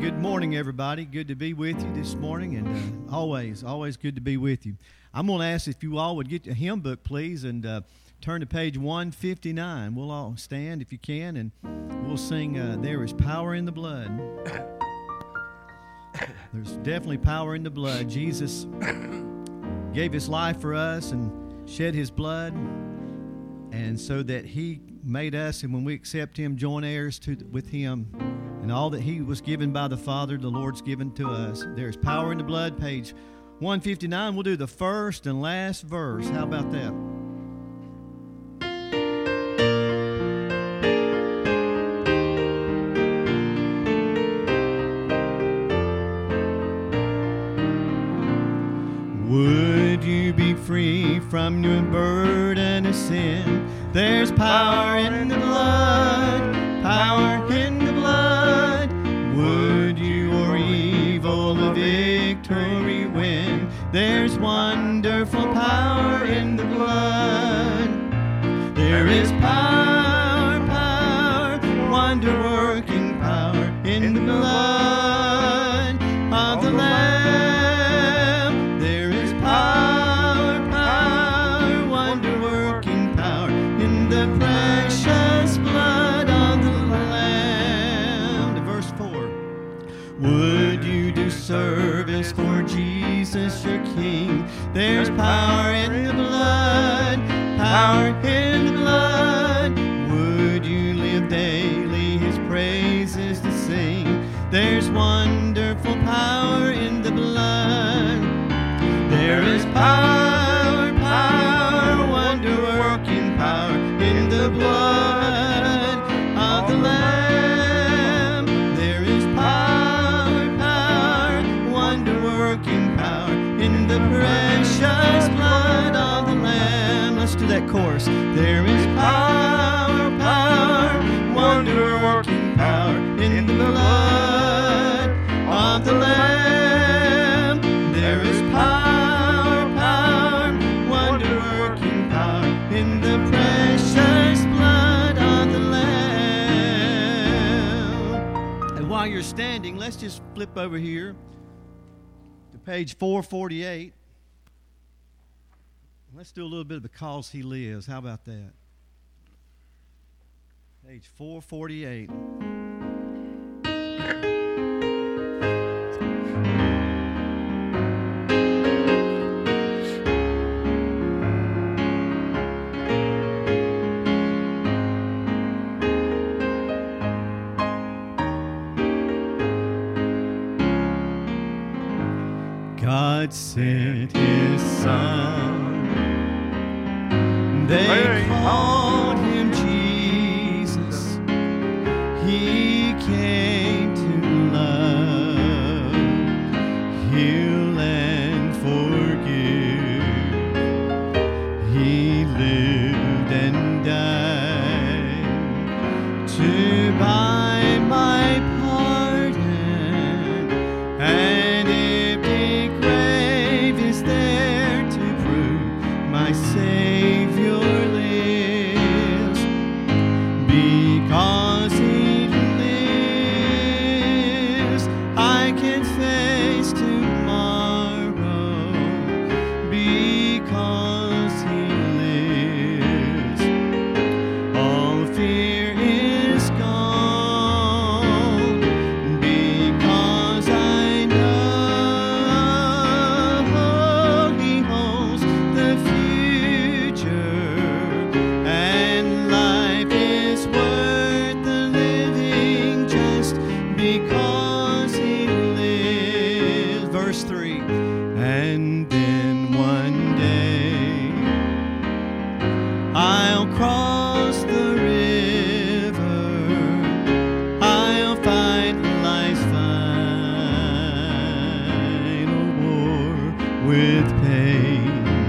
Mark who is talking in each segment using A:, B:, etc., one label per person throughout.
A: Good morning, everybody. Good to be with you this morning, and always good to be with you. I'm going to ask if you all would get a hymn book, please, and turn to page 159. We'll all stand if you can, and we'll sing There Is Power in the Blood. There's definitely power in the blood. Jesus gave his life for us and shed his blood, and so that he made us, and when we accept him, joint heirs with him. And all that he was given by the Father, the Lord's given to us. There's power in the blood, page 159. We'll do the first and last verse. How about that? Would you be free from your burden of sin? There's power in the blood, power in the blood. Would you or evil a victory win? There's wonderful power in the blood. There is power, power, wonder-working power in the blood of the Lamb. There is power, power, wonder-working power in the precious blood of the Lamb. To verse 4. Would you do service for Jesus your King? There's power in the blood, power in the blood. Would you live daily his praises to sing? There's wonderful power in the blood. There is power, power, wonder-working power in the blood of the Lamb. There is power, power, wonder-working power in the precious blood of the Lamb. Let's do that chorus. There is power, power, wonder-working power in the blood of the Lamb. There is power, power, wonder-working power in the precious blood of the Lamb. And while you're standing, let's just flip over here to page 448. Let's do a little bit of Because He Lives. How about that? Page 448. God sent his Son. They called him Jesus. He came to love, heal, and forgive. He lived and died to buy my pardon, and empty grave is there to prove my Savior lives. Because He lives, I can face tomorrow. Because He lives, all fear is gone. Because I know He holds the future, and life is worth the living just because He lives. Verse 3. And then one day I'll cross the river, I'll fight life's final war with pain.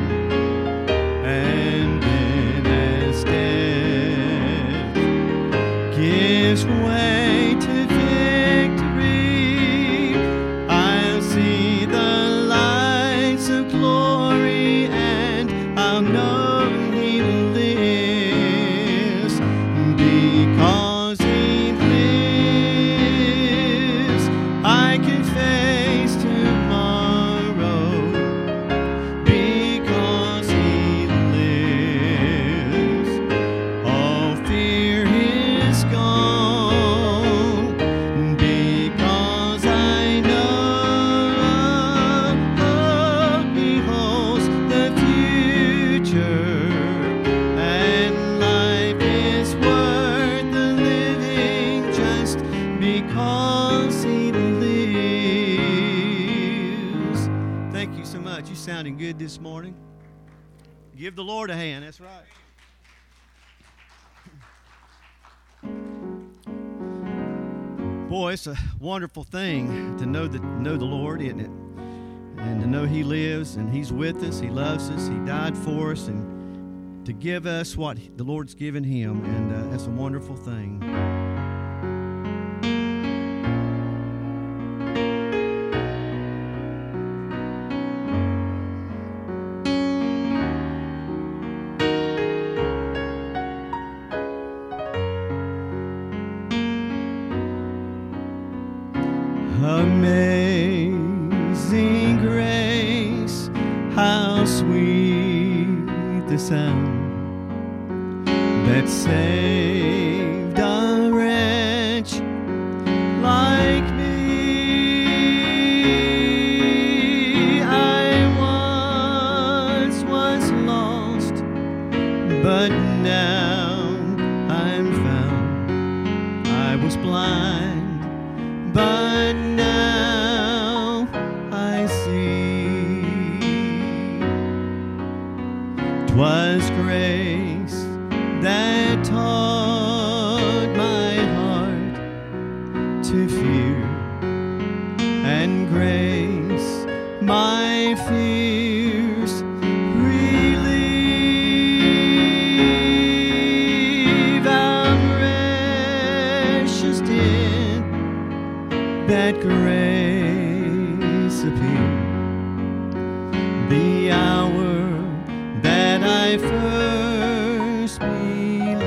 A: And then as death gives way to victory, I'll see the because he lives. Thank you so much. You sounding good this morning. Give the Lord a hand. That's right. Boy, it's a wonderful thing to know the Lord, isn't it? And to know He lives and He's with us, He loves us, He died for us, and to give us what the Lord's given Him, and that's a wonderful thing. Amazing grace, how sweet the sound that saved a wretch like me. I once was lost, but now I'm found. I was blind, but now I see. 'Twas grace that taught my heart to fear, and grace my fears relieve. How precious did that grace appear, the hour that I first believed.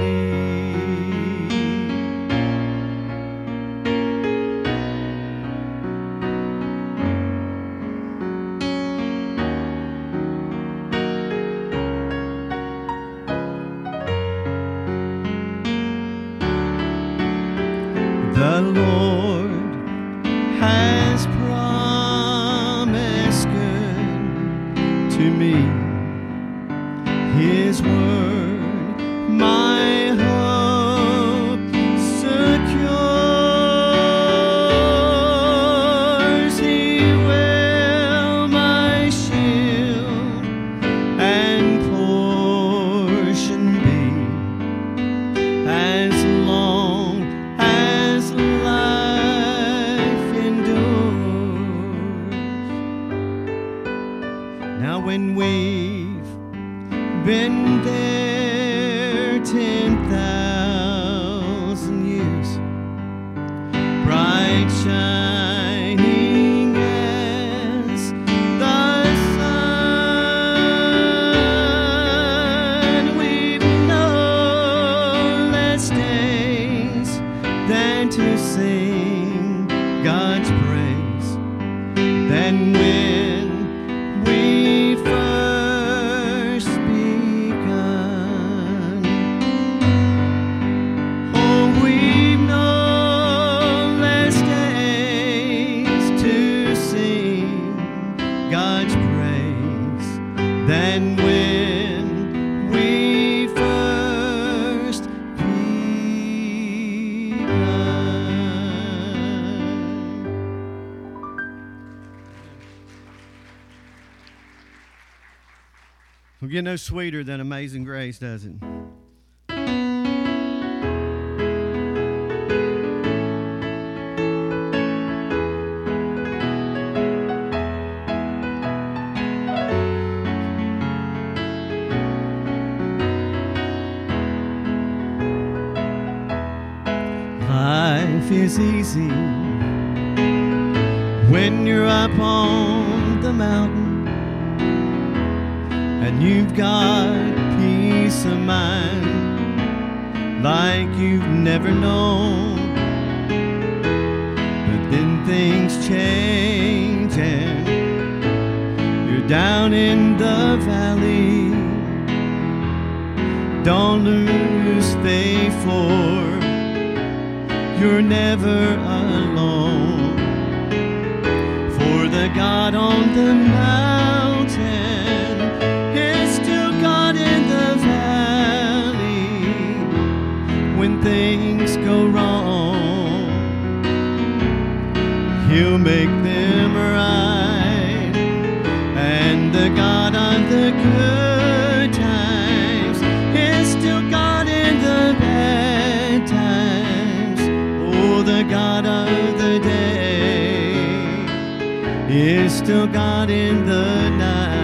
A: The Lord has promised good to me. His word, my hope secures. He will my shield and portion be, as long as life endures. Now when we've been there 10,000 years, bright shining as the sun, we've no less days than to sing God's praise than when we first begun. Oh, we've no less days to sing God's praise than when we first begun. Will get no sweeter than Amazing Grace, does it? Life is easy when you're up on the mountain, and you've got peace of mind like you've never known. But then things change and you're down in the valley. Don't lose faith, for you're never alone. For the God on the mountain is still God in the valley when things go wrong. He'll make them right. And the God of the good times is still God in the bad times. Oh, the God of the day is still God in the night.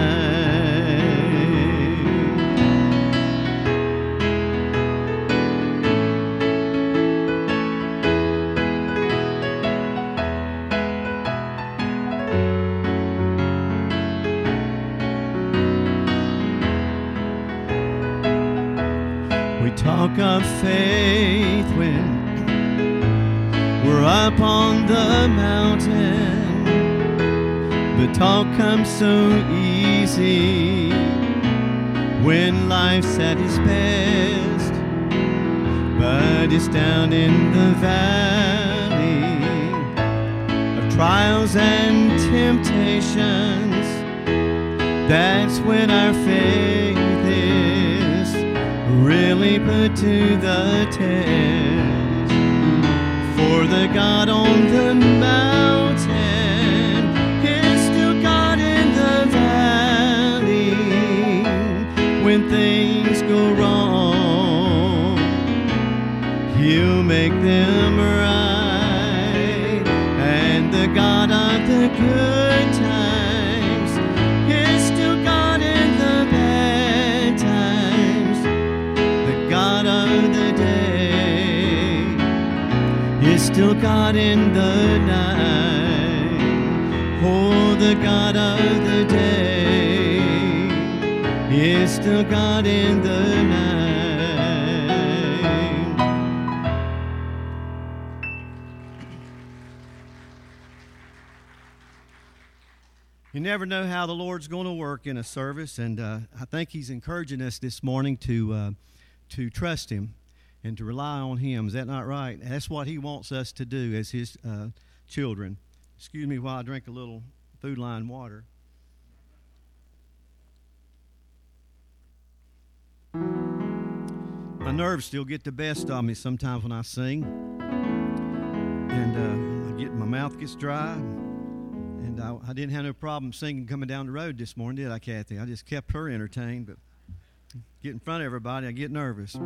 A: Talk of faith when we're up on the mountain. The talk comes so easy when life's at its best, but it's down in the valley of trials and temptations. That's when our faith is really put to the test. For the God on the mountain is still God in the valley. When things go wrong, He'll make them right. And the God of the good times is still God in the bad times. God of the day is still God in the night. Oh, the God of the day is still God in the night. You never know how the Lord's going to work in a service, and I think He's encouraging us this morning to trust Him and to rely on Him. Is that not right? That's what He wants us to do as His children. Excuse me while I drink a little Food Line water. My nerves still get the best of me sometimes when I sing, and my mouth gets dry. And I didn't have no problem singing coming down the road this morning, did I, Kathy? I just kept her entertained, but get in front of everybody, I get nervous.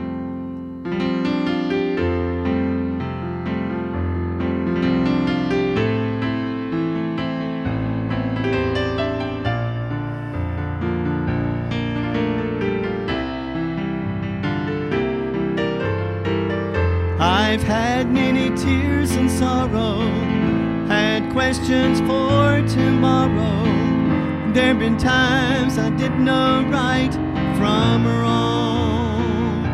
A: I've had many tears and sorrow, had questions for tomorrow. There've been times I didn't know right from wrong,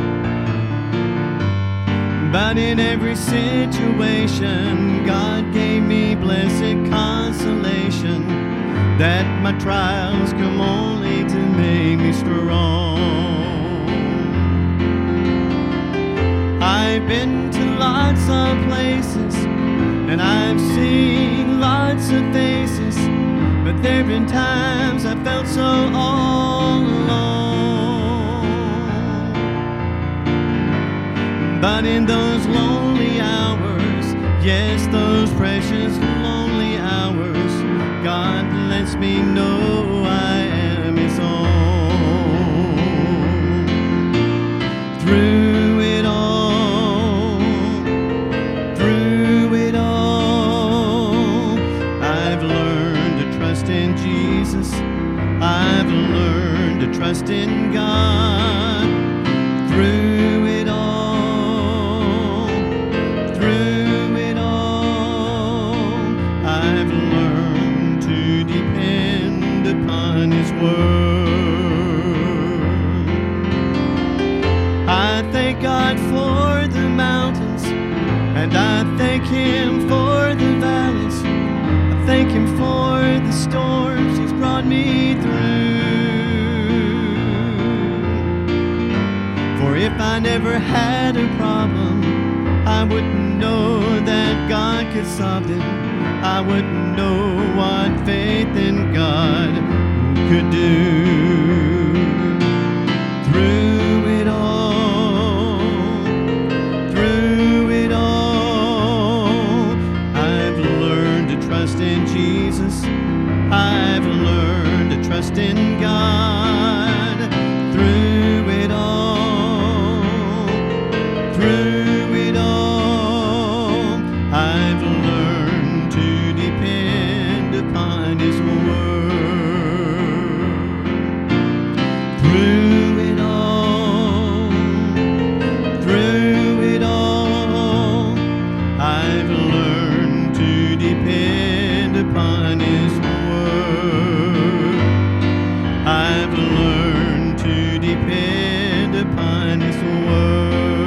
A: but in every situation God gave me blessed consolation, that my trials come only to make me strong. I've been to lots of places and I've seen lots of faces, but there've been times I felt so all alone. But in those lonely hours, yes, those precious lonely hours, God lets me know I am His own. Through it all, I've learned to trust in Jesus. I've learned to trust in God. Through it all, I've learned to depend upon His word. I thank God for the mountains, and I thank Him for the valleys. I thank Him for the storms He's brought me through. For if I never had a problem, I wouldn't know that God could solve it. I wouldn't know what faith in God could do. Through it all, I've learned Jesus, I've learned to trust in God through it all. Through it all, I've learned to depend upon His word. Through it all, I've learned to depend upon His word. I've learned to depend upon His word.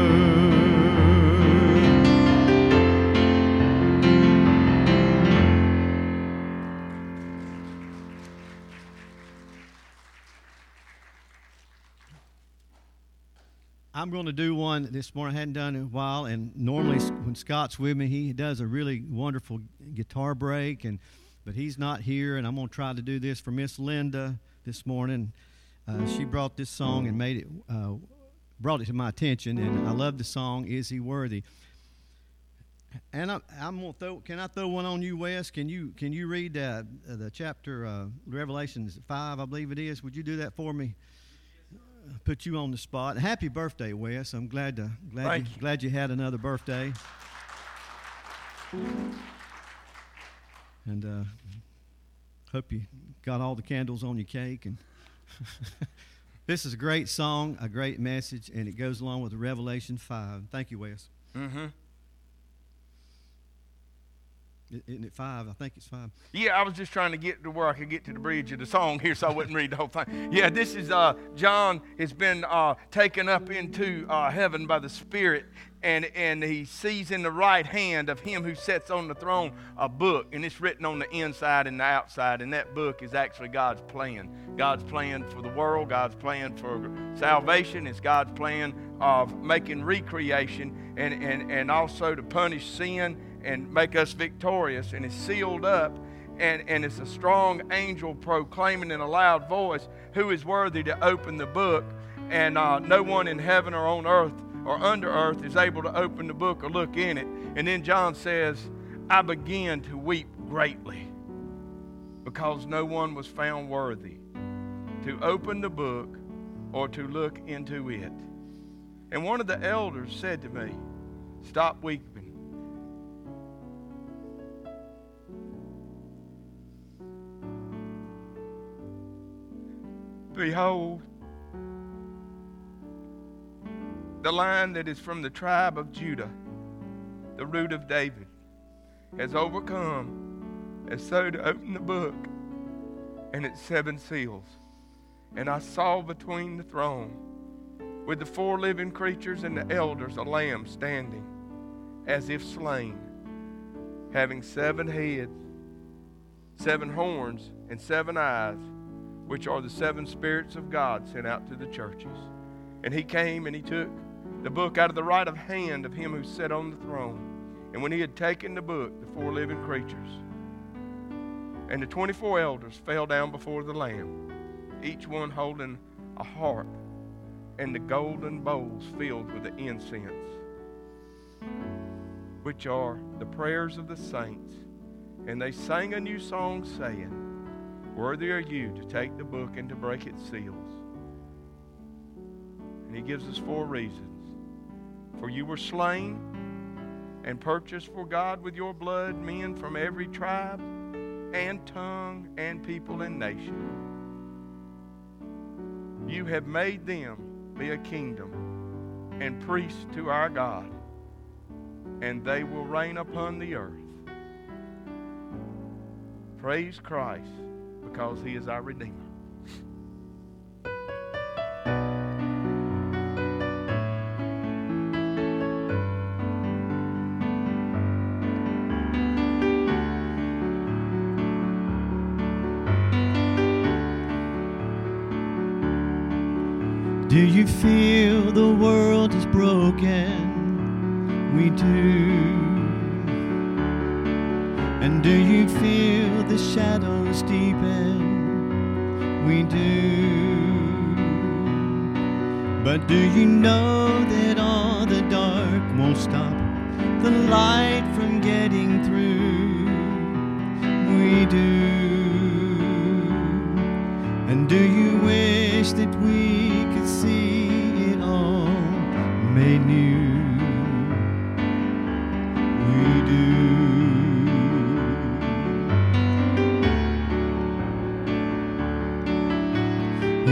A: I'm going to do one this morning I hadn't done in a while, and normally when Scott's with me, he does a really wonderful guitar break, but he's not here, and I'm going to try to do this for Miss Linda this morning. She brought this song and brought it to my attention, and I love the song, Is He Worthy? And I'm going to throw. Can I throw one on you, Wes? Can you read the chapter Revelation 5, I believe it is? Would you do that for me? Put you on the spot. Happy birthday, Wes. I'm glad you had another birthday. And hope you got all the candles on your cake. And this is a great song, a great message, and it goes along with Revelation 5. Thank you, Wes.
B: Mm-hmm.
A: Isn't it 5? I think it's 5.
B: Yeah, I was just trying to get to where I could get to the bridge of the song here so I wouldn't read the whole thing. Yeah, this is John has been taken up into heaven by the Spirit, and he sees in the right hand of him who sits on the throne a book, and it's written on the inside and the outside, and that book is actually God's plan. God's plan for the world, God's plan for salvation. It's God's plan of making recreation and also to punish sin and make us victorious, and it's sealed up, and it's a strong angel proclaiming in a loud voice, who is worthy to open the book, and no one in heaven or on earth or under earth is able to open the book or look in it. And then John says, I began to weep greatly because no one was found worthy to open the book or to look into it. And one of the elders said to me, stop weeping. Behold, the Lion that is from the tribe of Judah, the root of David, has overcome as so to open the book and its 7 seals. And I saw between the throne with the 4 living creatures and the elders a lamb standing as if slain, having 7 heads, 7 horns, and 7 eyes, which are the 7 spirits of God sent out to the churches. And he came and he took the book out of the right of hand of him who sat on the throne. And when he had taken the book, the 4 living creatures and the 24 elders fell down before the Lamb, each one holding a harp and the golden bowls filled with the incense, which are the prayers of the saints. And they sang a new song, saying, worthy are you to take the book and to break its seals. And he gives us 4 reasons. For you were slain and purchased for God with your blood men from every tribe and tongue and people and nation. You have made them be a kingdom and priests to our God, and they will reign upon the earth. Praise Christ, because he is our Redeemer.
A: Do you feel the world is broken? We do. And do you feel the shadows deepen? We do. But do you know that all the dark won't stop the light from getting through? We do.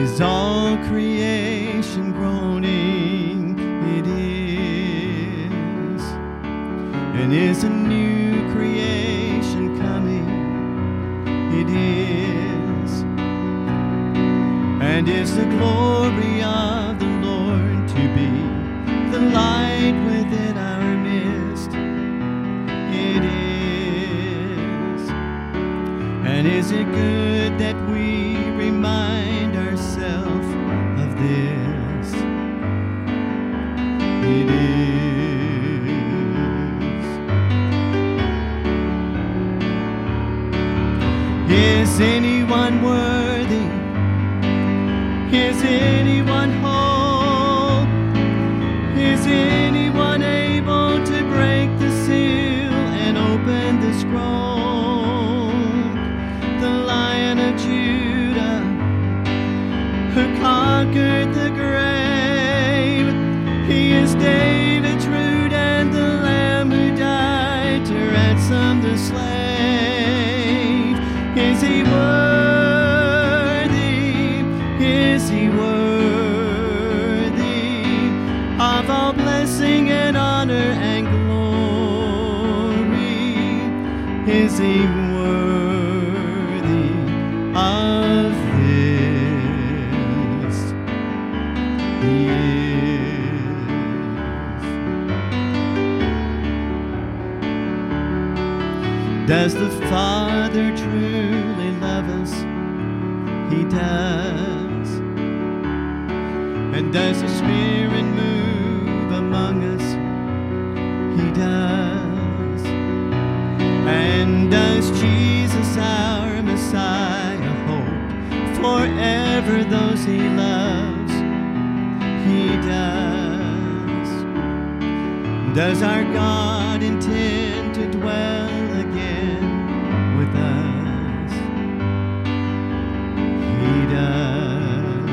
A: Is all creation groaning? It is. And is a new creation coming? It is. And is the glory of the Lord to be the light within our midst? It is. And is it good that we remind ourselves of this? It is. Is anyone worthy? Is anyone whole? Is anyone able to break the seal and open the scroll? The Lion of Judah, who conquered the grave, he is David's root and the Lamb who died to ransom the slave. Is he worthy? Is he worthy of all blessing and honor and glory? Is he worthy of this? He is. Does the Father truly love us? He does. And does the Spirit move among us? He does. And does Jesus, our Messiah, hope forever those he loves? He does. Does our God intend to dwell again with us? He does.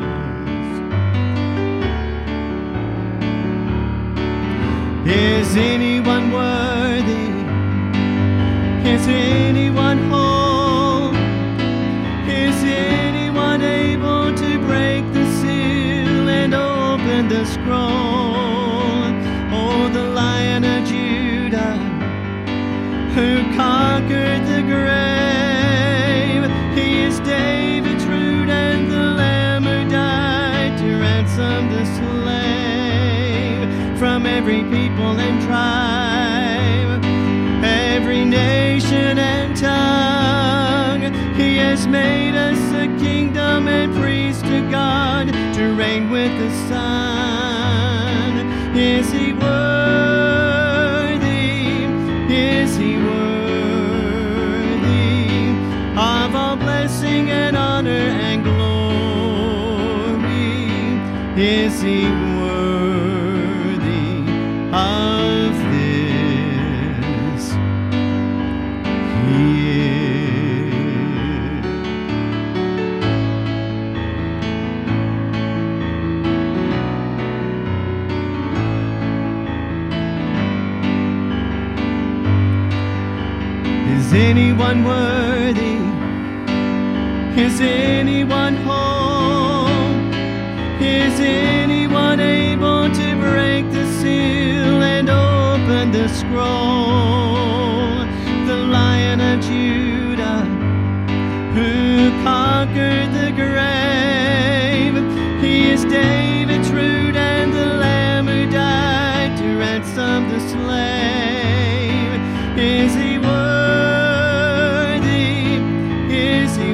A: Is anyone worthy? Is anyone whole? Is anyone able to break the seal and open the scroll? Oh, the Lion of Judah, who conquered the grave, he is David's root and the Lamb who died to ransom the slave from every people and tribe, every nation and tongue. He has made us a kingdom and priests to God, to reign with the Son. Is he worthy? Is he worthy of all blessing and honor and glory? Is he worthy of this? He is. Is anyone worthy? Is anyone whole? Is anyone able to break the seal and open the scroll? The Lion of Judah, who conquered the grave, he is David's root and the Lamb who died to ransom the slave. Is he worthy? Is he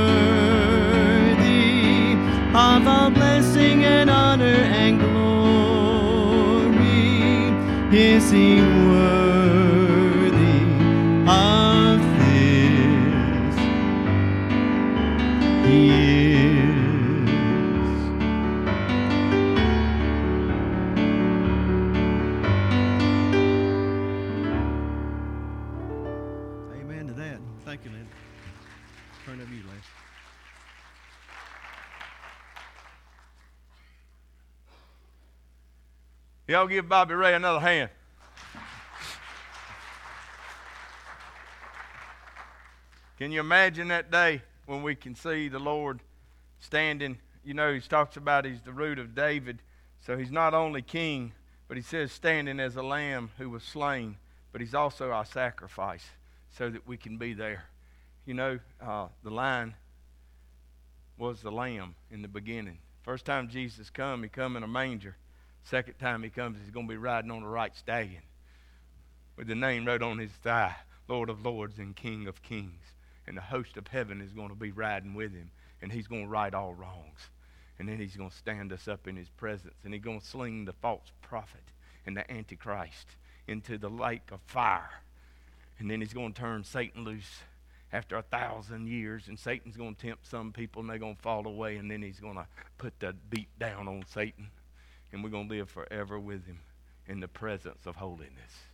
A: worthy of all blessing and honor and glory? Is he worthy of this? He is. Amen to that. Thank you, Lynn. Turn over you, Lynn.
B: Y'all give Bobby Ray another hand. Can you imagine that day when we can see the Lord standing, he talks about he's the root of David. So he's not only king, but he says standing as a lamb who was slain, but he's also our sacrifice so that we can be there. The lion was the lamb in the beginning. First time Jesus come, he come in a manger. Second time he comes, he's going to be riding on a white stallion with the name wrote on his thigh, Lord of Lords and King of Kings. And the host of heaven is going to be riding with him, and he's going to right all wrongs. And then he's going to stand us up in his presence, and he's going to sling the false prophet and the Antichrist into the lake of fire. And then he's going to turn Satan loose after 1,000 years, and Satan's going to tempt some people, and they're going to fall away, and then he's going to put the beat down on Satan, and we're going to live forever with him in the presence of holiness.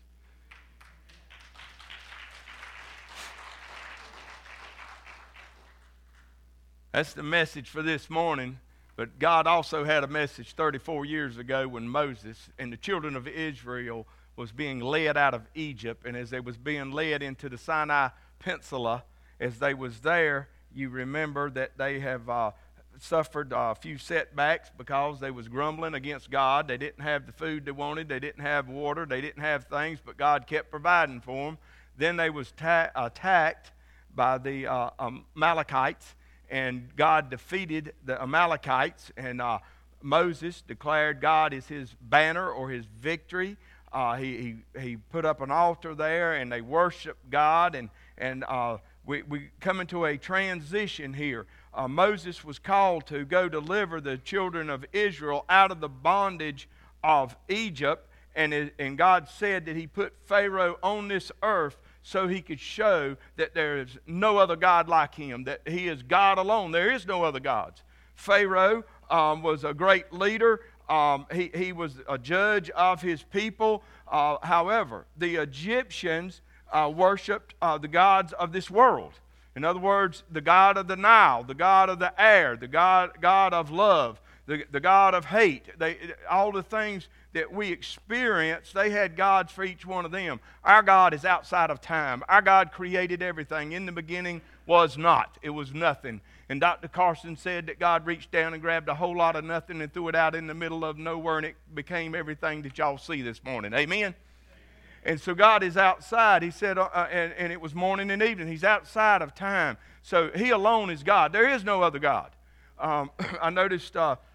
B: That's the message for this morning. But God also had a message 34 years ago when Moses and the children of Israel was being led out of Egypt. And as they was being led into the Sinai Peninsula, as they was there, you remember that they have suffered a few setbacks because they was grumbling against God. They didn't have the food they wanted. They didn't have water. They didn't have things, but God kept providing for them. Then they was attacked by the Amalekites. And God defeated the Amalekites, and Moses declared God is his banner or his victory. He put up an altar there, and they worshiped God, and we come into a transition here. Moses was called to go deliver the children of Israel out of the bondage of Egypt, and God said that he put Pharaoh on this earth so he could show that there is no other God like him, that he is God alone. There is no other gods. Pharaoh was a great leader. He was a judge of his people. However, the Egyptians worshipped the gods of this world. In other words, the god of the Nile, the god of the air, the god of love, the god of hate. All the things that we experience, they had gods for each one of them. Our God is outside of time. Our God created everything. In the beginning was not. It was nothing. And Dr. Carson said that God reached down and grabbed a whole lot of nothing and threw it out in the middle of nowhere, and it became everything that y'all see this morning. Amen? And so God is outside. He said, and it was morning and evening. He's outside of time. So he alone is God. There is no other God. I noticed...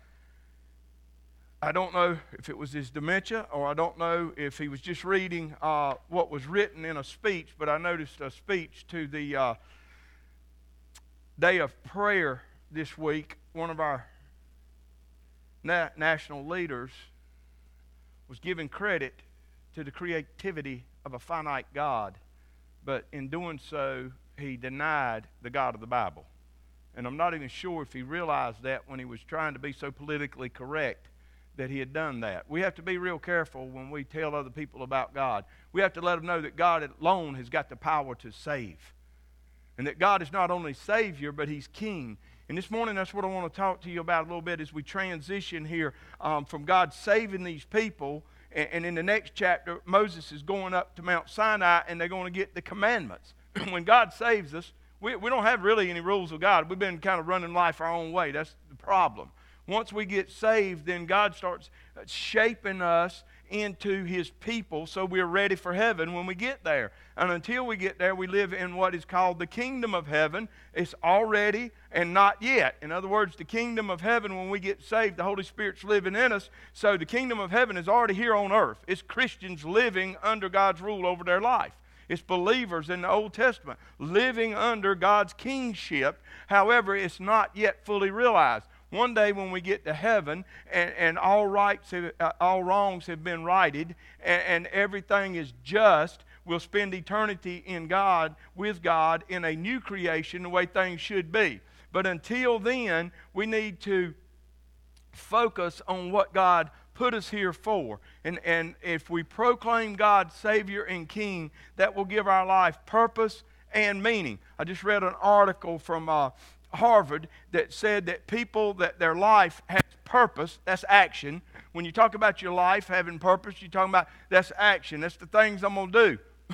B: I don't know if it was his dementia, or I don't know if he was just reading what was written in a speech, but I noticed a speech to the day of prayer this week. One of our national leaders was giving credit to the creativity of a finite God, but in doing so, he denied the God of the Bible. And I'm not even sure if he realized that when he was trying to be so politically correct that he had done that. We have to be real careful when we tell other people about God. We have to let them know that God alone has got the power to save. And that God is not only Savior, but he's King. And this morning, that's what I want to talk to you about a little bit as we transition here from God saving these people. And in the next chapter, Moses is going up to Mount Sinai, and they're going to get the commandments. When God saves us, we don't have really any rules of God. We've been kind of running life our own way. That's the problem. Once we get saved, then God starts shaping us into his people so we're ready for heaven when we get there. And until we get there, we live in what is called the kingdom of heaven. It's already and not yet. In other words, the kingdom of heaven, when we get saved, the Holy Spirit's living in us. So the kingdom of heaven is already here on earth. It's Christians living under God's rule over their life. It's believers in the Old Testament living under God's kingship. However, it's not yet fully realized. One day when we get to heaven and all wrongs have been righted and everything is just, we'll spend eternity in God, with God, in a new creation, the way things should be. But until then, we need to focus on what God put us here for. And if we proclaim God Savior and King, that will give our life purpose and meaning. I just read an article from Harvard that said that people, that their life has purpose, that's action. When you talk about your life having purpose, you're talking about that's action. That's the things I'm going to do.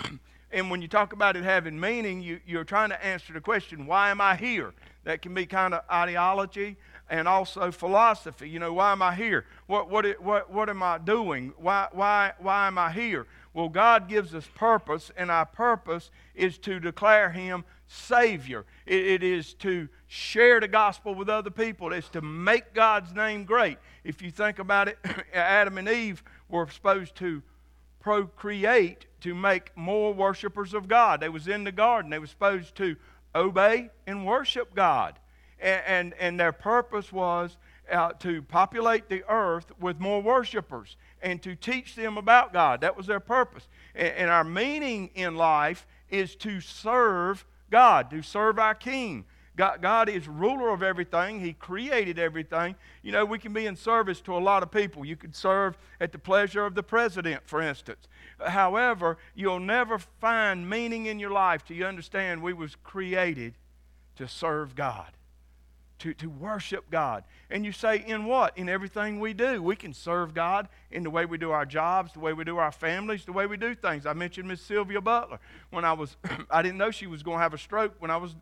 B: And when you talk about it having meaning, you're trying to answer the question, why am I here? That can be kind of ideology and also philosophy. You know, why am I here? What am I doing? Why am I here? Well, God gives us purpose, and our purpose is to declare Him Savior. It is to share the gospel with other people. It's to make God's name great. If you think about it, Adam and Eve were supposed to procreate to make more worshipers of God. They was in the garden. They were supposed to obey and worship God. And their purpose was to populate the earth with more worshipers and to teach them about God. That was their purpose. And our meaning in life is to serve God, to serve our King. God is ruler of everything. He created everything. You know, we can be in service to a lot of people. You could serve at the pleasure of the president, for instance. However, you'll never find meaning in your life till you understand we was created to serve God, to worship God. And you say, in what? In everything we do. We can serve God in the way we do our jobs, the way we do our families, the way we do things. I mentioned Miss Sylvia Butler. When I didn't know she was going to have a stroke when I was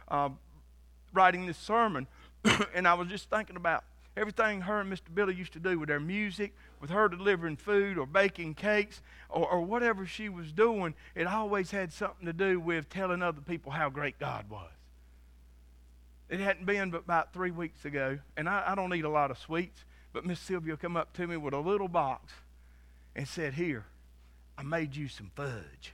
B: writing this sermon. And I was just thinking about everything her and Mr. Billy used to do with their music, with her delivering food or baking cakes or whatever she was doing. It always had something to do with telling other people how great God was. It hadn't been but about 3 weeks ago, and I don't eat a lot of sweets, but Miss Sylvia come up to me with a little box and said, "Here, I made you some fudge."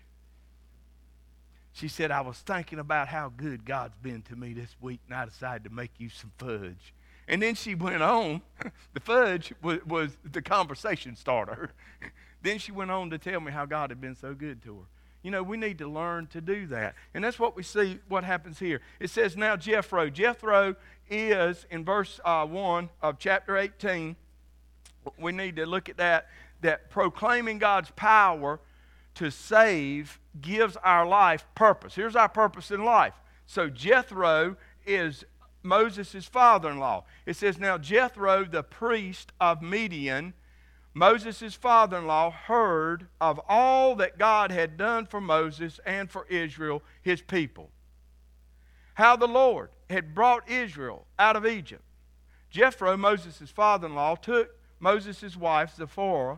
B: She said, "I was thinking about how good God's been to me this week, and I decided to make you some fudge." And then she went on. The fudge was the conversation starter. Then she went on to tell me how God had been so good to her. You know, we need to learn to do that. And that's what we see what happens here. It says, now Jethro. Jethro is, in verse 1 of chapter 18, we need to look at that proclaiming God's power to save gives our life purpose. Here's our purpose in life. So Jethro is Moses' father-in-law. It says, now Jethro, the priest of Midian, Moses' father-in-law, heard of all that God had done for Moses and for Israel, his people. How the Lord had brought Israel out of Egypt. Jethro, Moses' father-in-law, took Moses' wife, Zipporah,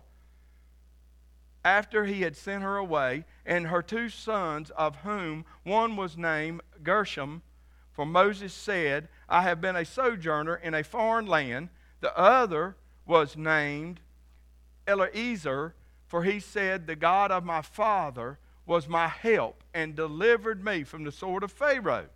B: after he had sent her away, and her 2 sons, of whom one was named Gershom, for Moses said, I have been a sojourner in a foreign land. The other was named Eleazar, for he said, the God of my father was my help and delivered me from the sword of Pharaoh.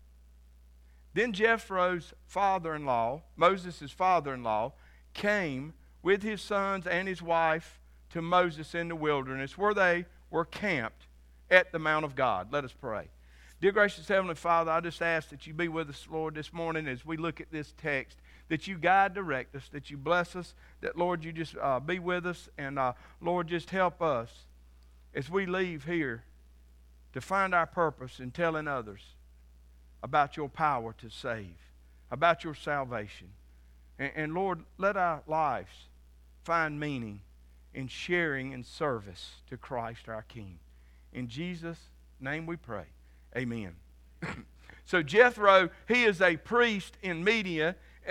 B: Then Jethro's father-in-law, Moses' father-in-law, came with his sons and his wife to Moses in the wilderness, where they were camped at the Mount of God. Let us pray. Dear gracious Heavenly Father, I just ask that you be with us, Lord, this morning as we look at this text, that you guide, direct us, that you bless us, that, Lord, you just be with us, and, Lord, just help us as we leave here to find our purpose in telling others about your power to save, about your salvation. And Lord, let our lives find meaning in sharing and service to Christ our King. In Jesus' name we pray. Amen. So Jethro, he is a priest in Media,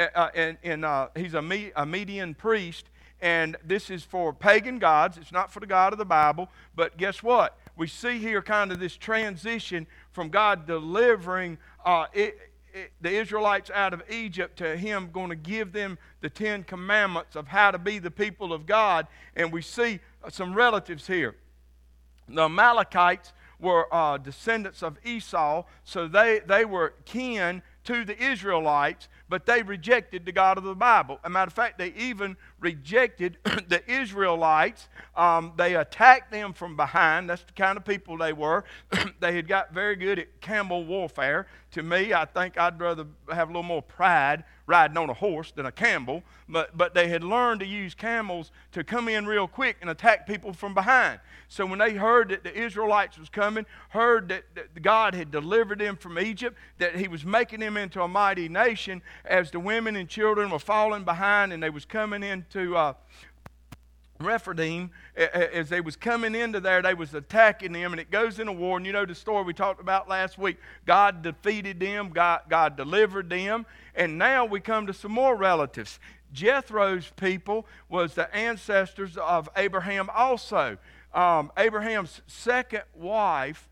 B: he's a Median priest, and this is for pagan gods. It's not for the God of the Bible, but guess what? We see here kind of this transition from God delivering the Israelites out of Egypt to him going to give them the 10 commandments of how to be the people of God, and we see some relatives here. The Amalekites were descendants of Esau, so they were kin to the Israelites, but they rejected the God of the Bible. As a matter of fact, they even rejected the Israelites. They attacked them from behind. That's the kind of people they were. They had got very good at camel warfare. To me, I think I'd rather have a little more pride riding on a horse than a camel, but they had learned to use camels to come in real quick and attack people from behind. So when they heard that the Israelites was coming, heard that God had delivered them from Egypt, that he was making them into a mighty nation, as the women and children were falling behind and they was coming into Rephidim, as they was coming into there, they was attacking them, and it goes in a war. And you know the story we talked about last week. God defeated them. God delivered them. And now we come to some more relatives. Jethro's people was the ancestors of Abraham also. Abraham's second wife,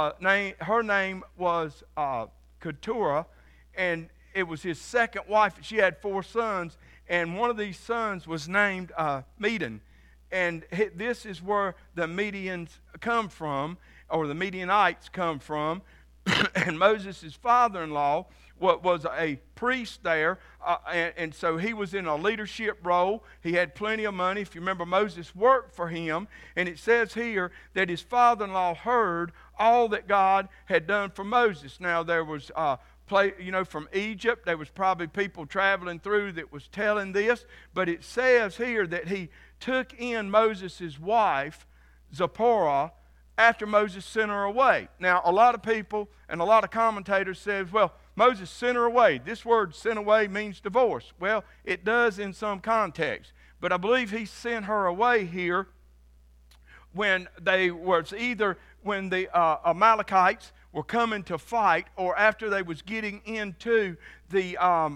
B: her name was Keturah, and it was his second wife. She had 4 sons, and one of these sons was named Medan. And this is where the Medians come from, or the Midianites come from. And Moses' father-in-law was a priest there, and so he was in a leadership role. He had plenty of money. If you remember, Moses worked for him, and it says here that his father-in-law heard all that God had done for Moses. Now, there was from Egypt, there was probably people traveling through that was telling this, but it says here that he took in Moses' wife, Zipporah, after Moses sent her away. Now, a lot of people and a lot of commentators says, well, Moses sent her away. This word sent away means divorce. Well, it does in some context, but I believe he sent her away here when the Amalekites were coming to fight, or after they was getting into the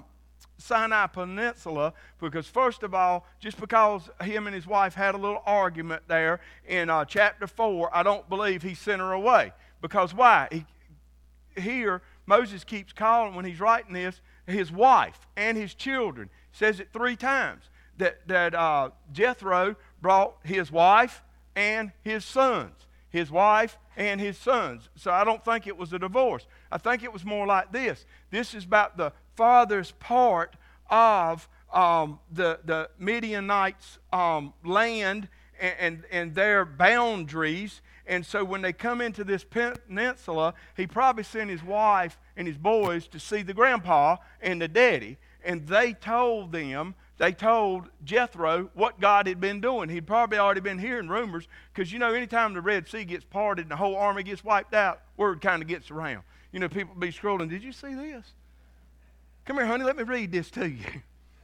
B: Sinai Peninsula, because first of all, just because him and his wife had a little argument there in chapter 4, I don't believe he sent her away. Because why? Here, Moses keeps calling, when he's writing this, his wife and his children. He says it 3 times, that Jethro brought his wife and his sons. His wife and his sons. So I don't think it was a divorce. I think it was more like this. This is about the father's part of the Midianites' land and their boundaries. And so when they come into this peninsula, he probably sent his wife and his boys to see the grandpa and the daddy. And they told Jethro what God had been doing. He'd probably already been hearing rumors, because you know, anytime the Red Sea gets parted and the whole army gets wiped out, word kind of gets around. You know, people be scrolling, did you see this? Come here, honey, let me read this to you.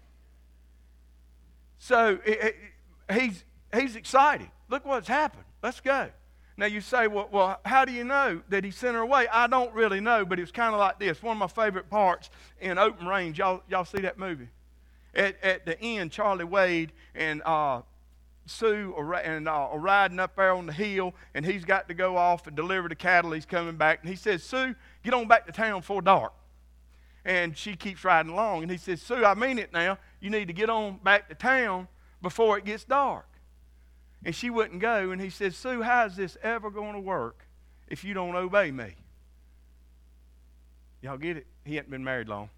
B: So he's excited. Look what's happened. Let's go. Now you say, well, how do you know that he sent her away? I don't really know, but it's kind of like this. One of my favorite parts in Open Range, y'all see that movie? At the end, Charlie Wade and Sue are riding up there on the hill, and he's got to go off and deliver the cattle. He's coming back, and he says, Sue, get on back to town before dark. And she keeps riding along, and he says, Sue, I mean it now. You need to get on back to town before it gets dark. And she wouldn't go, and he says, Sue, how is this ever going to work if you don't obey me? Y'all get it? He hadn't been married long.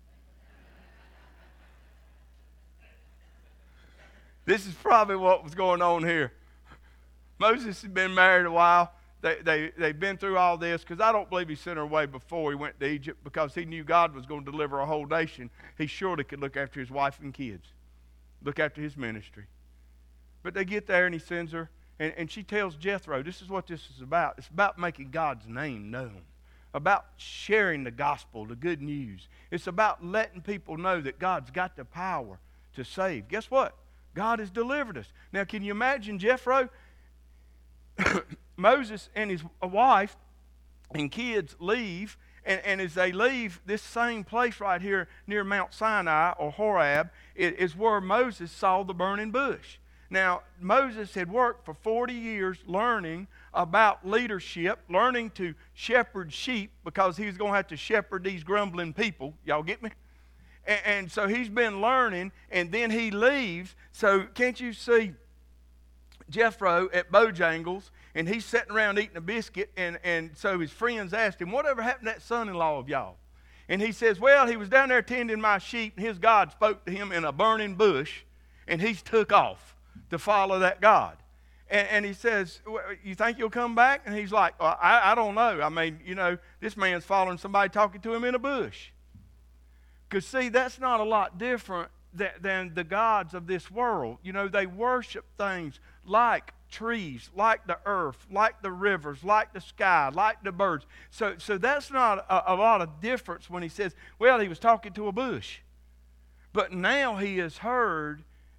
B: This is probably what was going on here. Moses had been married a while. They've been through all this, because I don't believe he sent her away before he went to Egypt, because he knew God was going to deliver a whole nation. He surely could look after his wife and kids, look after his ministry. But they get there, and he sends her, and she tells Jethro, this is what this is about. It's about making God's name known, about sharing the gospel, the good news. It's about letting people know that God's got the power to save. Guess what? God has delivered us. Now, can you imagine Jethro? Moses and his wife and kids leave, and as they leave, this same place right here near Mount Sinai, or Horeb, is where Moses saw the burning bush. Now, Moses had worked for 40 years learning about leadership, learning to shepherd sheep, because he was going to have to shepherd these grumbling people. Y'all get me? And so he's been learning, and then he leaves. So can't you see Jethro at Bojangles, and he's sitting around eating a biscuit, and so his friends asked him, whatever happened to that son-in-law of y'all? And he says, well, he was down there tending my sheep, and his God spoke to him in a burning bush, and he's took off to follow that God. And he says, well, you think you'll come back? And he's like, well, I don't know. I mean, you know, this man's following somebody talking to him in a bush. Because, see, that's not a lot different than the gods of this world. You know, they worship things like trees, like the earth, like the rivers, like the sky, like the birds. So that's not a lot of difference when he says, well, he was talking to a bush. But now he has heard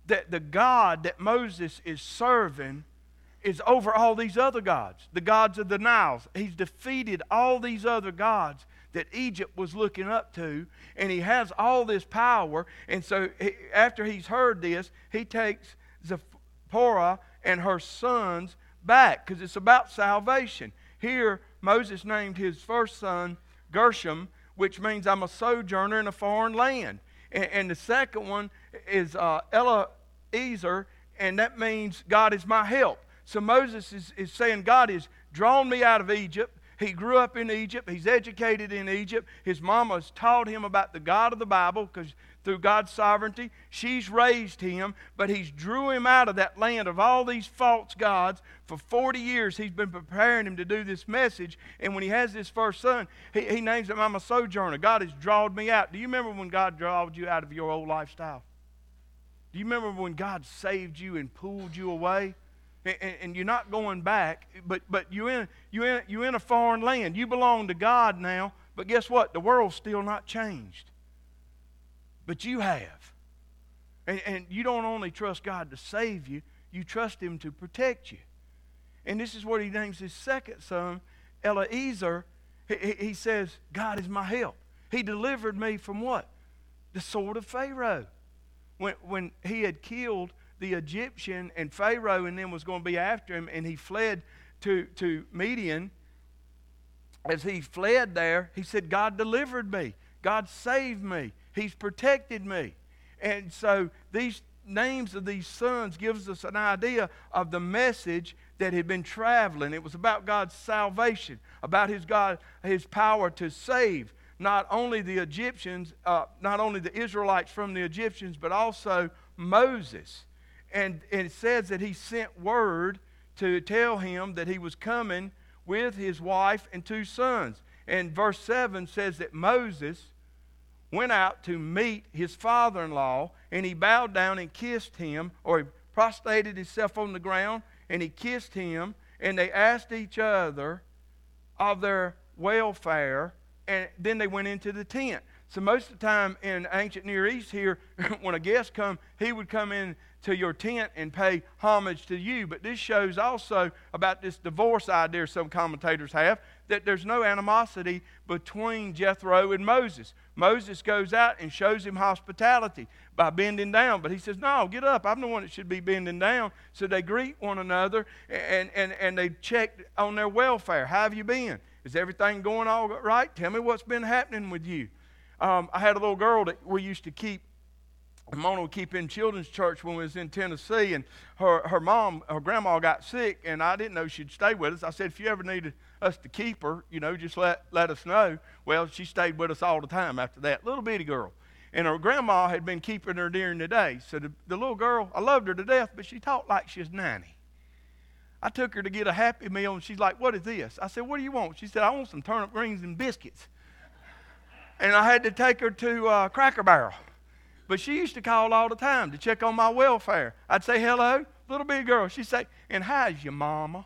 B: that the God that Moses is serving is over all these other gods, the gods of the Niles. He's defeated all these other gods that Egypt was looking up to, and he has all this power. And so after he's heard this, he takes Zipporah and her sons back, because it's about salvation. Here, Moses named his first son Gershom, which means I'm a sojourner in a foreign land. And the second one is Eliezer, and that means God is my help. So Moses is saying God has drawn me out of Egypt. He grew up in Egypt. He's educated in Egypt. His mama has taught him about the God of the Bible, because through God's sovereignty, she's raised him. But he's drew him out of that land of all these false gods. For 40 years, he's been preparing him to do this message. And when he has this first son, he names him, I'm a sojourner. God has drawn me out. Do you remember when God drawed you out of your old lifestyle? Do you remember when God saved you and pulled you away? And you're not going back, but you're in a foreign land. You belong to God now, but guess what? The world's still not changed. But you have. And you don't only trust God to save you, you trust Him to protect you. And this is what he names his second son, Eliezer. He says, God is my help. He delivered me from what? The sword of Pharaoh. When he had killed the Egyptian and Pharaoh, and then was going to be after him, and he fled to Midian. As he fled there, he said, God delivered me. God saved me. He's protected me. And so these names of these sons gives us an idea of the message that had been traveling. It was about God's salvation, about His power to save not only the Egyptians, not only the Israelites from the Egyptians, but also Moses. And it says that he sent word to tell him that he was coming with his wife and 2 sons. And verse 7 says that Moses went out to meet his father-in-law, and he bowed down and kissed him, or he prostrated himself on the ground, and he kissed him, and they asked each other of their welfare, and then they went into the tent. So most of the time in ancient Near East here, when a guest come, he would come in to your tent and pay homage to you. But this shows also about this divorce idea some commentators have, that there's no animosity between Jethro and Moses. Moses goes out and shows him hospitality by bending down. But he says, no, get up. I'm the one that should be bending down. So they greet one another and they check on their welfare. How have you been? Is everything going all right? Tell me what's been happening with you. I had a little girl that we used to keep. Mona would keep in children's church when we was in Tennessee, and her grandma got sick, and I didn't know she'd stay with us. I said, if you ever needed us to keep her, just let us know. Well, she stayed with us all the time after that. Little bitty girl. And her grandma had been keeping her during the day. So the little girl, I loved her to death, but she talked like she was 90. I took her to get a Happy Meal, and she's like, what is this? I said, what do you want? She said, I want some turnip greens and biscuits. And I had to take her to Cracker Barrel. But she used to call all the time to check on my welfare. I'd say, hello, little bitty girl. She'd say, and how's your mama?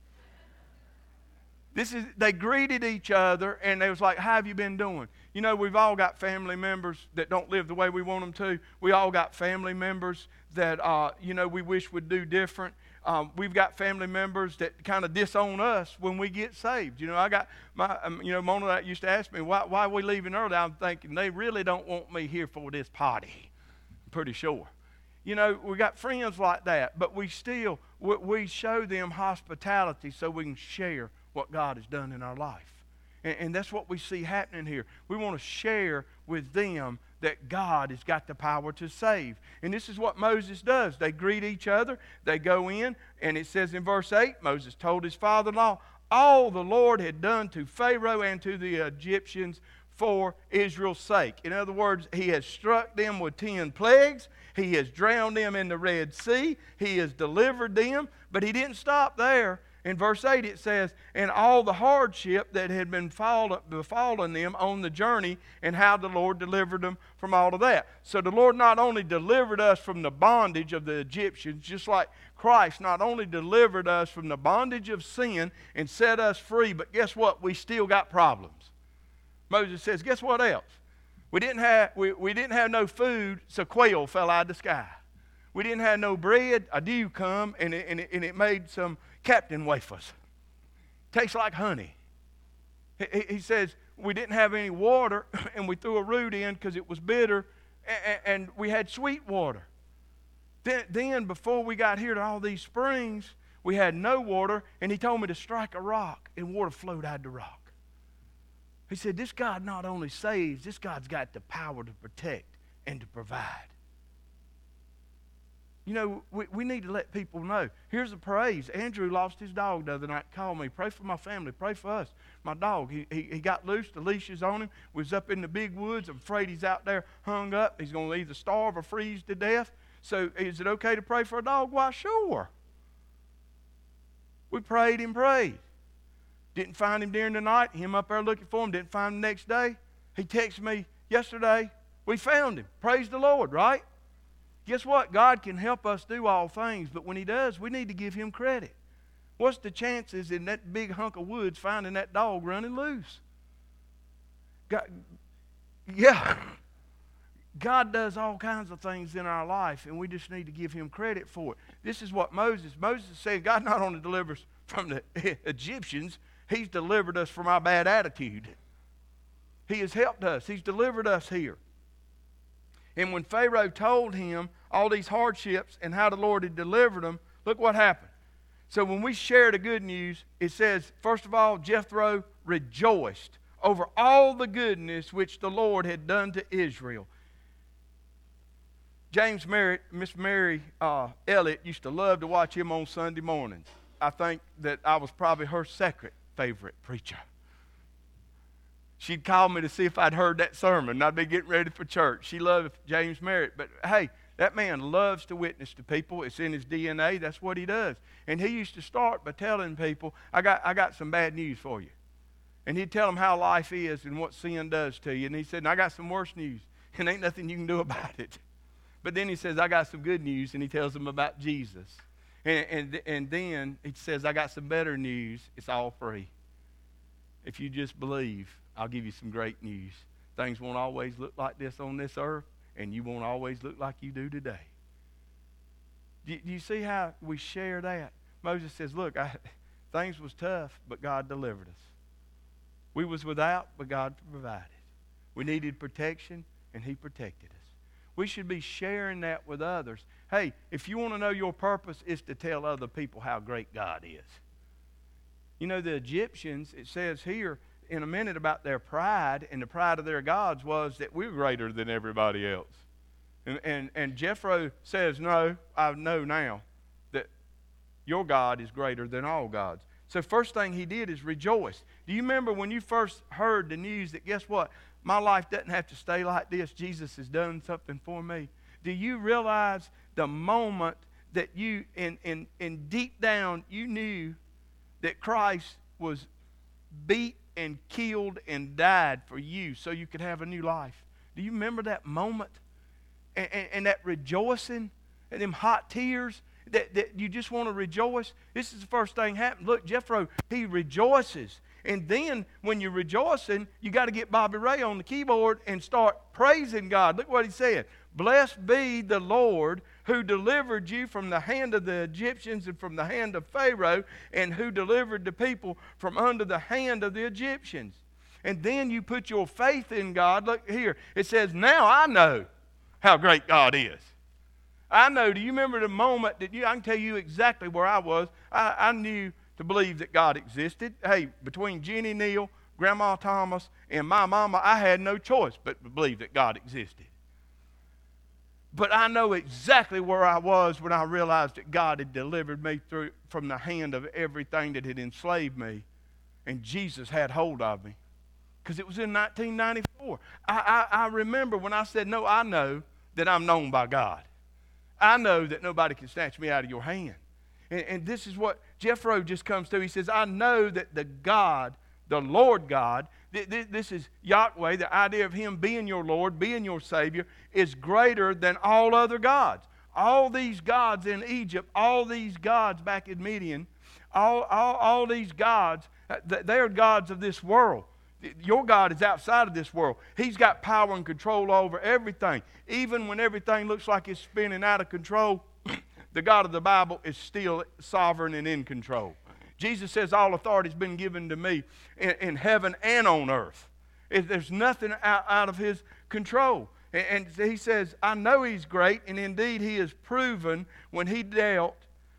B: They greeted each other, and they was like, how have you been doing? We've all got family members that don't live the way we want them to. We all got family members that, we wish would do different. We've got family members that kind of disown us when we get saved. I got my, Mona that used to ask me, why are we leaving early? I'm thinking, they really don't want me here for this party. I'm pretty sure. We got friends like that, but we still, we show them hospitality so we can share what God has done in our life. And that's what we see happening here. We want to share with them that God has got the power to save. And this is what Moses does. They greet each other. They go in. And it says in verse 8, Moses told his father-in-law all the Lord had done to Pharaoh and to the Egyptians for Israel's sake. In other words, he has struck them with 10 plagues. He has drowned them in the Red Sea. He has delivered them. But he didn't stop there. In verse 8 it says, and all the hardship that had been befallen them on the journey, and how the Lord delivered them from all of that. So the Lord not only delivered us from the bondage of the Egyptians, just like Christ not only delivered us from the bondage of sin and set us free, but guess what? We still got problems. Moses says, guess what else? We didn't have no food, so quail fell out of the sky. we didn't have no bread, a dew come, and it made some captain wafers. Tastes like honey. He says, we didn't have any water, and we threw a root in because it was bitter, and we had sweet water. Then, before we got here to all these springs, we had no water, and he told me to strike a rock, and water flowed out of the rock. He said, this God not only saves, this God's got the power to protect and to provide. You know, we need to let people know. Here's the praise. Andrew lost his dog the other night. Called me. Pray for my family. Pray for us. My dog, he got loose. The leash is on him. We was up in the big woods. I'm afraid he's out there hung up. He's going to either starve or freeze to death. So is it okay to pray for a dog? Why, sure. We prayed and prayed. Didn't find him during the night. Him up there looking for him. Didn't find him the next day. He texted me yesterday. We found him. Praise the Lord, right? Guess what? God can help us do all things, but when he does, we need to give him credit. What's the chances in that big hunk of woods finding that dog running loose? God does all kinds of things in our life, and we just need to give him credit for it. This is what Moses said, God not only delivers from the Egyptians, he's delivered us from our bad attitude. He has helped us. He's delivered us here. And when Pharaoh told him all these hardships and how the Lord had delivered them, look what happened. So when we share the good news, it says, first of all, Jethro rejoiced over all the goodness which the Lord had done to Israel. Miss Mary Elliott used to love to watch him on Sunday mornings. I think that I was probably her second favorite preacher. She'd call me to see if I'd heard that sermon, and I'd be getting ready for church. She loved James Merritt. But, hey, that man loves to witness to people. It's in his DNA. That's what he does. And he used to start by telling people, I got some bad news for you. And he'd tell them how life is and what sin does to you. And he said, and I got some worse news, and ain't nothing you can do about it. But then he says, I got some good news, and he tells them about Jesus. And then he says, I got some better news. It's all free. If you just believe, I'll give you some great news. Things won't always look like this on this earth, and you won't always look like you do today. Do you see how we share that? Moses says, look, things was tough, but God delivered us. We was without, but God provided. We needed protection, and he protected us. We should be sharing that with others. Hey, if you want to know your purpose, is to tell other people how great God is. You know, the Egyptians, it says here in a minute about their pride, and the pride of their gods was that we're greater than everybody else. And Jethro says, no, I know now that your God is greater than all gods. So first thing he did is rejoice. Do you remember when you first heard the news that, guess what? My life doesn't have to stay like this. Jesus has done something for me. Do you realize the moment that you, in deep down, you knew that Christ was beat and killed and died for you so you could have a new life? Do you remember that moment? And that rejoicing and them hot tears that you just want to rejoice? This is the first thing happened. Look, Jethro, he rejoices. And then when you're rejoicing, you got to get Bobby Ray on the keyboard and start praising God. Look what he said. Blessed be the Lord who delivered you from the hand of the Egyptians and from the hand of Pharaoh, and who delivered the people from under the hand of the Egyptians. And then you put your faith in God. Look here. It says, now I know how great God is. I know. Do you remember the moment that I can tell you exactly where I was. I knew to believe that God existed. Hey, between Jenny Neal, Grandma Thomas, and my mama, I had no choice but to believe that God existed. But I know exactly where I was when I realized that God had delivered me from the hand of everything that had enslaved me, and Jesus had hold of me. Because it was in 1994. I remember when I said, no, I know that I'm known by God. I know that nobody can snatch me out of your hand. And this is what Jethro just comes to. He says, I know that the God, the Lord God, this is Yahweh, the idea of him being your Lord, being your Savior, is greater than all other gods. All these gods in Egypt, all these gods back in Midian, all these gods, they're gods of this world. Your God is outside of this world. He's got power and control over everything. Even when everything looks like it's spinning out of control, the God of the Bible is still sovereign and in control. Jesus says, all authority has been given to me in heaven and on earth. There's nothing out of his control. And he says, I know he's great, and indeed he is proven when they dealt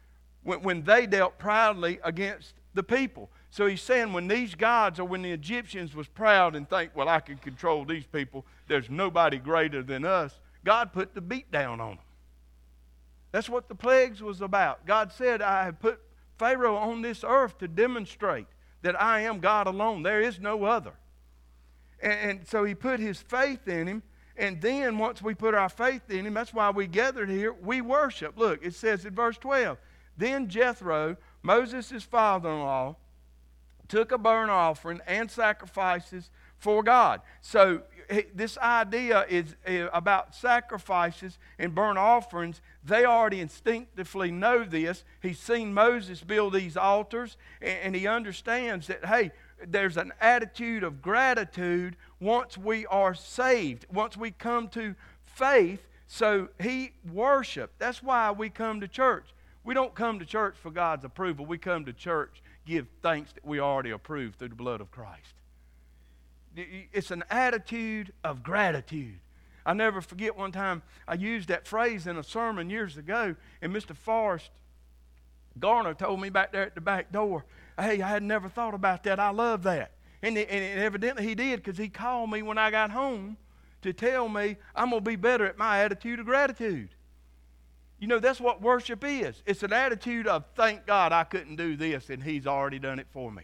B: proudly against the people. So he's saying when these gods, or when the Egyptians was proud and think, well, I can control these people, there's nobody greater than us, God put the beat down on them. That's what the plagues was about. God said, I have put Pharaoh on this earth to demonstrate that I am God alone. There is no other. And so he put his faith in him. And then once we put our faith in him, that's why we gathered here, we worship. Look, it says in verse 12, then Jethro, Moses' father-in-law, took a burnt offering and sacrifices for God. So this idea is about sacrifices and burnt offerings. They already instinctively know this. He's seen Moses build these altars, and he understands that, hey, there's an attitude of gratitude once we are saved, once we come to faith. So he worshiped. That's why we come to church. We don't come to church for God's approval. We come to church, give thanks that we already approved through the blood of Christ. It's an attitude of gratitude. I never forget one time I used that phrase in a sermon years ago, and Mr. Forrest Garner told me back there at the back door, hey, I had never thought about that. I love that. And evidently he did, because he called me when I got home to tell me I'm going to be better at my attitude of gratitude. You know, that's what worship is. It's an attitude of, thank God I couldn't do this, and he's already done it for me.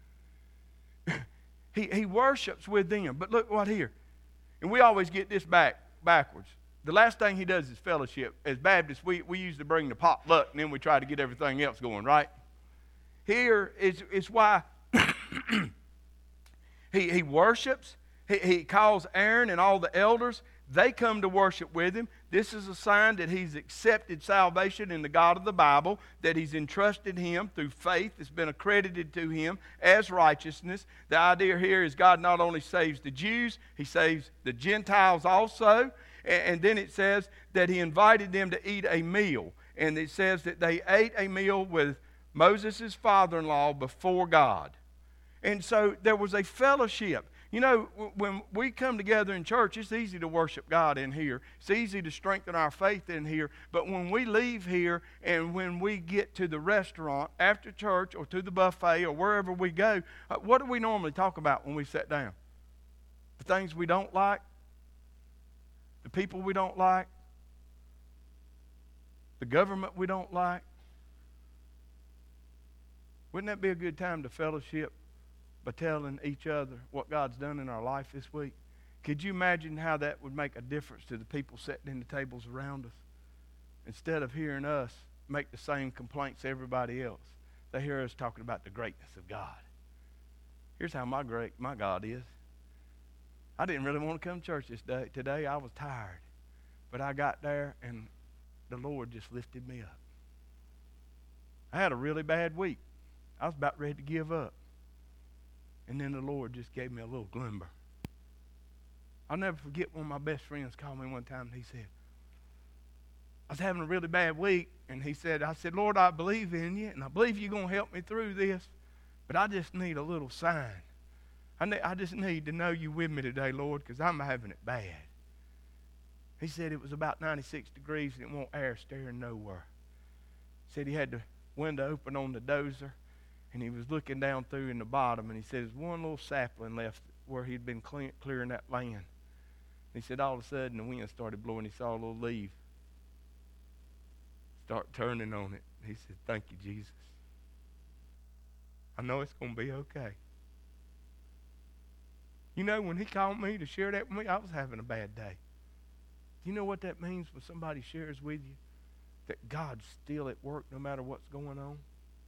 B: He worships with them. But look what here. And we always get this backwards. The last thing he does is fellowship. As Baptists, we used to bring the potluck, and then we try to get everything else going, right? Here is why he worships. He calls Aaron and all the elders. They come to worship with him. This is a sign that he's accepted salvation in the God of the Bible, that he's entrusted him through faith. It's been accredited to him as righteousness. The idea here is God not only saves the Jews, he saves the Gentiles also. And then it says that he invited them to eat a meal. And it says that they ate a meal with Moses' father-in-law before God. And so there was a fellowship. You know, when we come together in church, it's easy to worship God in here. It's easy to strengthen our faith in here. But when we leave here and when we get to the restaurant after church or to the buffet or wherever we go, what do we normally talk about when we sit down? The things we don't like? The people we don't like? The government we don't like? Wouldn't that be a good time to fellowship by telling each other what God's done in our life this week? Could you imagine how that would make a difference to the people sitting in the tables around us? Instead of hearing us make the same complaints everybody else, they hear us talking about the greatness of God. Here's how my God is. I didn't really want to come to church today. I was tired. But I got there and the Lord just lifted me up. I had a really bad week. I was about ready to give up. And then the Lord just gave me a little glimmer. I'll never forget one of my best friends called me one time and he said, I was having a really bad week, and I said, Lord, I believe in you, and I believe you're going to help me through this, but I just need a little sign. I just need to know you with me today, Lord, because I'm having it bad. He said it was about 96 degrees and it won't air stirring nowhere. He said he had the window open on the dozer, and he was looking down through in the bottom, and he said there's one little sapling left where he'd been clearing that land. He said all of a sudden the wind started blowing. He saw a little leaf start turning on it. He said, thank you, Jesus. I know it's going to be okay. You know, when he called me to share that with me, I was having a bad day. Do you know what that means when somebody shares with you that God's still at work no matter what's going on?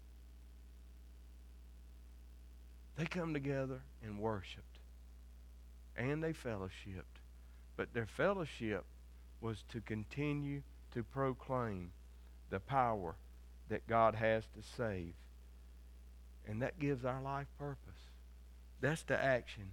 B: They come together and worshiped, and they fellowshipped. But their fellowship was to continue to proclaim the power that God has to save. And that gives our life purpose. That's the action.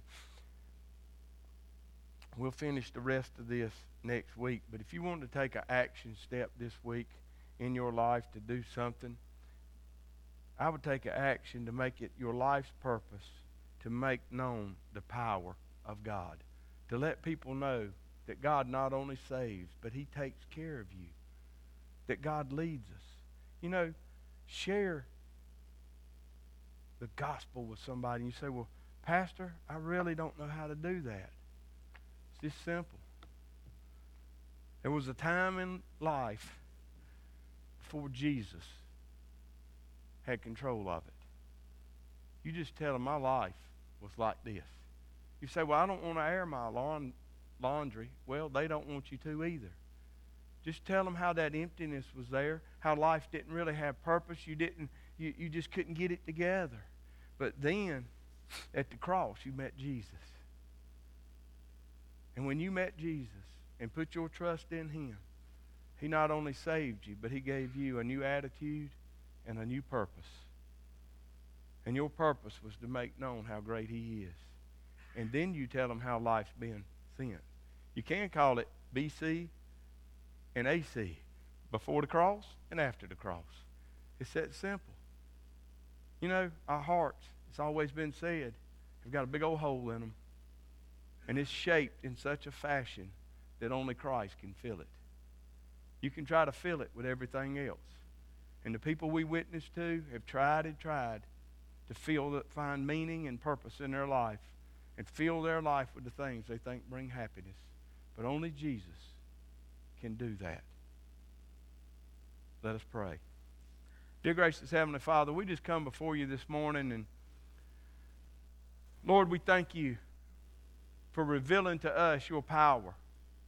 B: We'll finish the rest of this next week. But if you want to take an action step this week in your life to do something, I would take an action to make it your life's purpose to make known the power of God. To let people know that God not only saves, but He takes care of you. That God leads us. You know, share the gospel with somebody. And you say, well, Pastor, I really don't know how to do that. It's just simple. There was a time in life before Jesus had control of it. You just tell them my life was like this. You say, well, I don't want to air my laundry. Well, they don't want you to either. Just tell them how that emptiness was there, how life didn't really have purpose. You just couldn't get it together. But then, at the cross, you met Jesus. And when you met Jesus and put your trust in Him, He not only saved you, but He gave you a new attitude and a new purpose. And your purpose was to make known how great He is. And then you tell them how life's been sent. You can call it BC and AC, before the cross and after the cross. It's that simple. You know, our hearts, it's always been said, have got a big old hole in them. And it's shaped in such a fashion that only Christ can fill it. You can try to fill it with everything else. And the people we witness to have tried and tried to find meaning and purpose in their life and fill their life with the things they think bring happiness. But only Jesus can do that. Let us pray. Dear gracious Heavenly Father, we just come before you this morning, and Lord, we thank you for revealing to us your power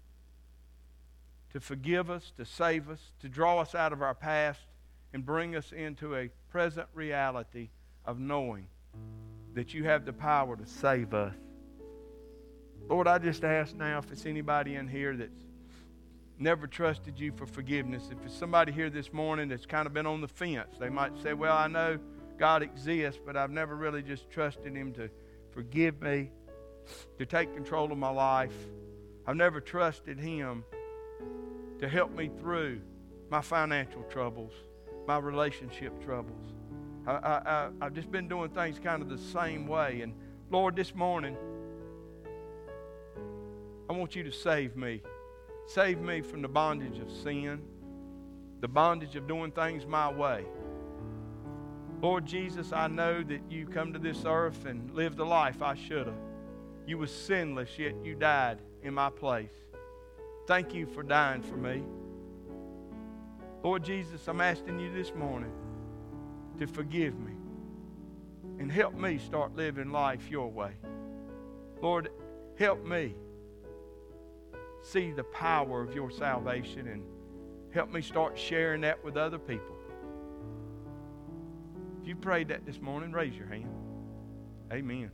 B: to forgive us, to save us, to draw us out of our past and bring us into a present reality of knowing that you have the power to save us. Lord, I just ask now if it's anybody in here that's never trusted you for forgiveness, if it's somebody here this morning that's kind of been on the fence, they might say, well, I know God exists, but I've never really just trusted Him to forgive me, to take control of my life. I've never trusted Him to help me through my financial troubles, my relationship troubles. I've just been doing things kind of the same way. And Lord, this morning, I want you to save me. Save me from the bondage of sin, the bondage of doing things my way. Lord Jesus, I know that you come to this earth and lived the life I should have. You was sinless, yet you died in my place. Thank you for dying for me. Lord Jesus, I'm asking you this morning to forgive me and help me start living life your way. Lord, help me see the power of your salvation and help me start sharing that with other people. If you prayed that this morning, raise your hand. Amen.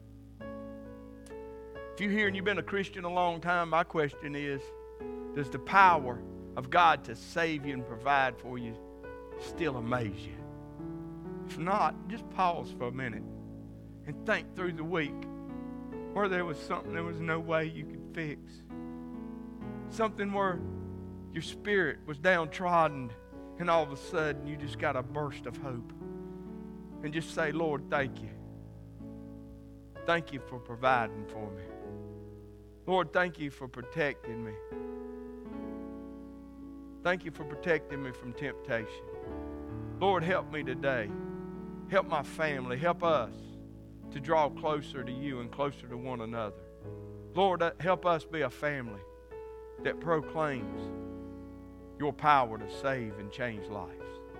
B: If you're here and you've been a Christian a long time, my question is, does the power of God to save you and provide for you still amaze you? If not, just pause for a minute and think through the week where there was something there was no way you could fix. Something where your spirit was downtrodden and all of a sudden you just got a burst of hope. And just say, Lord, thank you. Thank you for providing for me. Lord, thank you for protecting me. Thank you for protecting me from temptation. Lord, help me today. Help my family. Help us to draw closer to you and closer to one another. Lord, help us be a family that proclaims your power to save and change lives.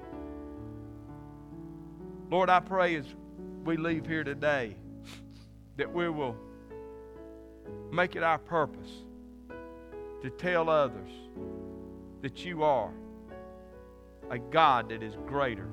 B: Lord, I pray as we leave here today that we will make it our purpose to tell others that you are a God that is greater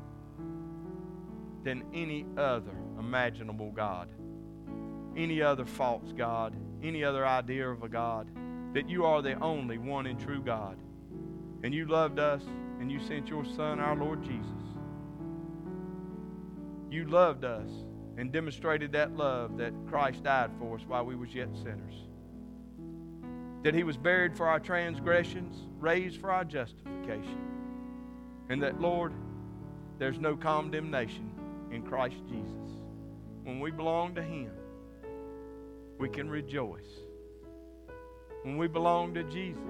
B: than any other imaginable God, any other false God, any other idea of a God, that you are the only one and true God. And you loved us and you sent your Son, our Lord Jesus. You loved us and demonstrated that love that Christ died for us while we was yet sinners. That he was buried for our transgressions, raised for our justification. And that, Lord, there's no condemnation in Christ Jesus. When we belong to him, we can rejoice. When we belong to Jesus,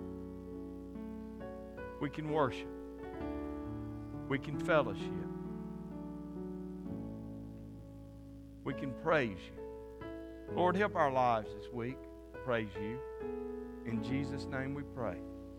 B: we can worship. We can fellowship. We can praise you. Lord, help our lives this week. Praise you. In Jesus' name we pray.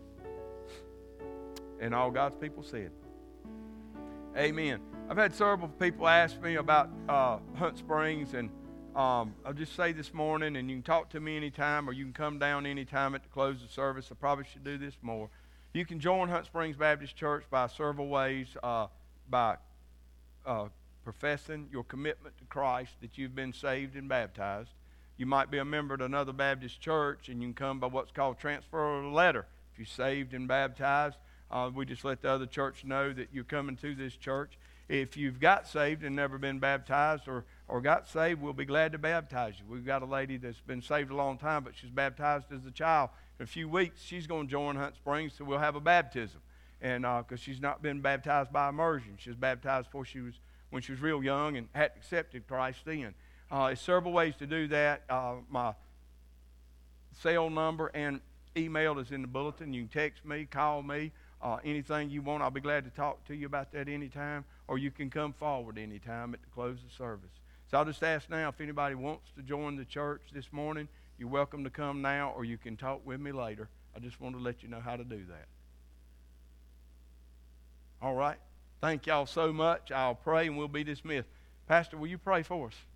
B: And all God's people said, amen. I've had several people ask me about Hunt Springs, and I'll just say this morning, and you can talk to me anytime, or you can come down anytime at the close of the service. I probably should do this more. You can join Hunt Springs Baptist Church by several ways, by professing your commitment to Christ, that you've been saved and baptized. You might be a member at another Baptist church, and you can come by what's called transfer of a letter. If you're saved and baptized, we just let the other church know that you're coming to this church. If you've got saved and never been baptized or got saved, we'll be glad to baptize you. We've got a lady that's been saved a long time, but she's baptized as a child. In a few weeks, she's going to join Hunt Springs, so we'll have a baptism. And because she's not been baptized by immersion. She was baptized when she was real young and hadn't accepted Christ then. There's several ways to do that. My cell number and email is in the bulletin. You can text me, call me, anything you want. I'll be glad to talk to you about that anytime, or you can come forward anytime at the close of service. So I'll just ask now if anybody wants to join the church this morning, you're welcome to come now, or you can talk with me later. I just want to let you know how to do that. All right. Thank y'all so much. I'll pray and we'll be dismissed. Pastor, will you pray for us?